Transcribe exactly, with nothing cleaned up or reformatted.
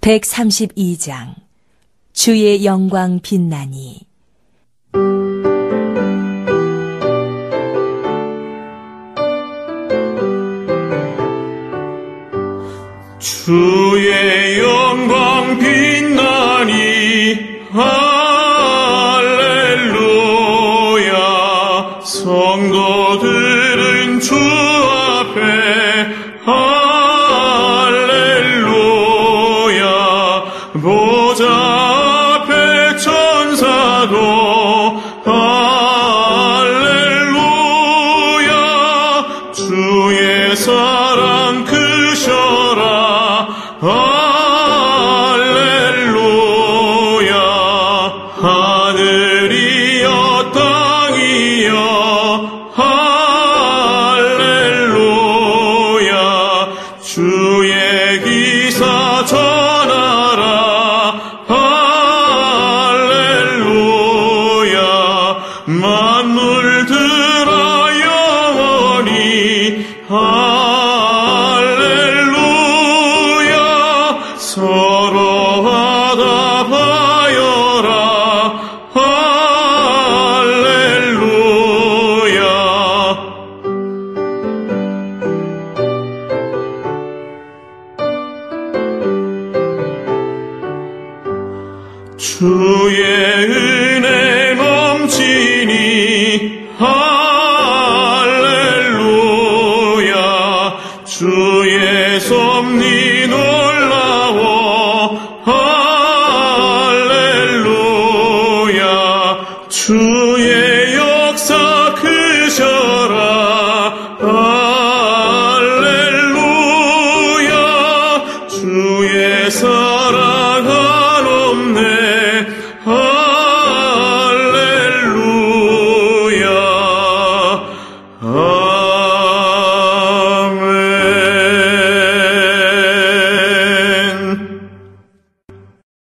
백삼십이 장 주의 영광 빛나니. 주의 영광 빛나니 할렐루야. 성도들은 주 앞에 할렐루야. 보좌 앞에 천사도 할렐루야. 주의 사랑 크셔라 할렐루야. 하늘이여 땅이여 할렐루야. 주의 기사 전하라 할렐루야. 만물들아 영원히 할렐루야. 서로 화답하여라 할렐루야. 주의 은혜 넘치니 할렐루야. 주의 섭리 놀라워 할렐루야. 주의 역사 크셔라 할렐루야. 주의 사랑 한없네 할렐루야.